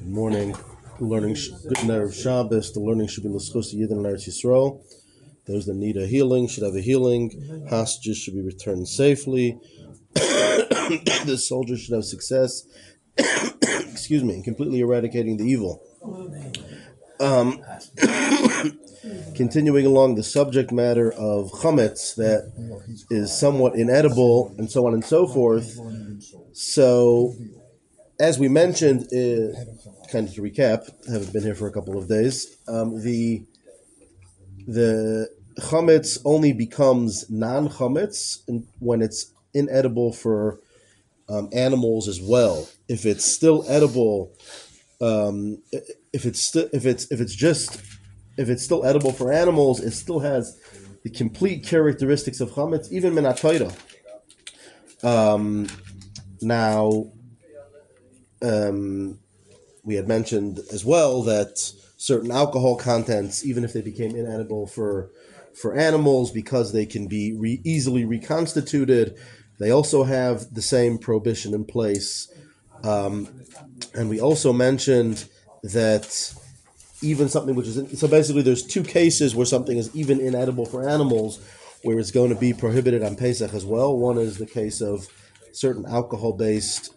Good morning. Good Erev Shabbos. The learning should be l'schus Yidden and Eretz Yisrael. Those that need a healing should have a healing. Hostages should be returned safely. The soldiers should have success. In completely eradicating the evil. Continuing along the subject matter of chametz that is somewhat inedible and so on and so forth. So, as we mentioned, kind of to recap, I haven't been here for a couple of days, the chametz only becomes non-chametz when it's inedible for animals as well. If it's still edible, if it's still edible for animals, it still has the complete characteristics of chametz, even min ha'Torah. We had mentioned as well that certain alcohol contents, even if they became inedible for animals, because they can be easily reconstituted, they also have the same prohibition in place. And we also mentioned that even something which is... So basically there's two cases where something is even inedible for animals, where it's going to be prohibited on Pesach as well. One is the case of certain alcohol-based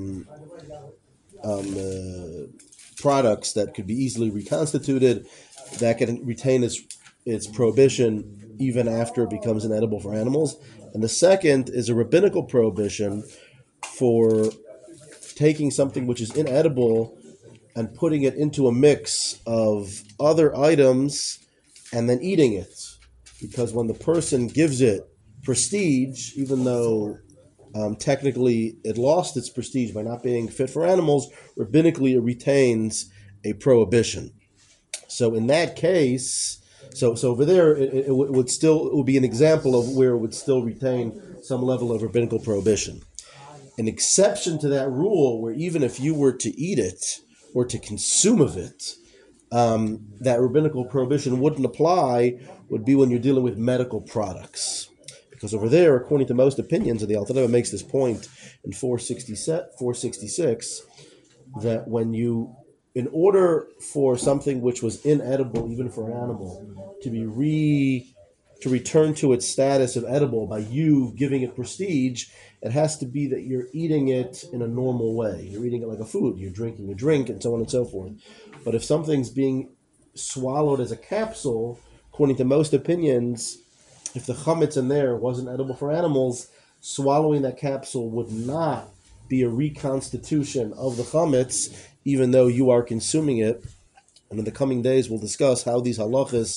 products that could be easily reconstituted, that can retain its prohibition even after it becomes inedible for animals. And the second is a rabbinical prohibition for taking something which is inedible and putting it into a mix of other items and then eating it. Because when the person gives it prestige, even though technically it lost its prestige by not being fit for animals, rabbinically it retains a prohibition. So in that case, so over there it would be an example of where it would still retain some level of rabbinical prohibition. An exception to that rule, where even if you were to eat it or to consume of it, that rabbinical prohibition wouldn't apply, would be when you're dealing with medical products. Because over there, according to most opinions, and the Alter Rebbe makes this point in 466, that in order for something which was inedible, even for an animal, to return to its status of edible by you giving it prestige, it has to be that you're eating it in a normal way. You're eating it like a food. You're drinking a drink, and so on and so forth. But if something's being swallowed as a capsule, according to most opinions, if the chametz in there wasn't edible for animals, swallowing that capsule would not be a reconstitution of the chametz, even though you are consuming it. And in the coming days, we'll discuss how these halachas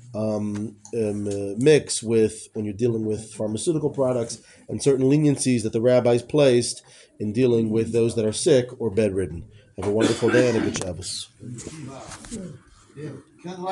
mix with when you're dealing with pharmaceutical products and certain leniencies that the rabbis placed in dealing with those that are sick or bedridden. Have a wonderful day and a good Shabbos.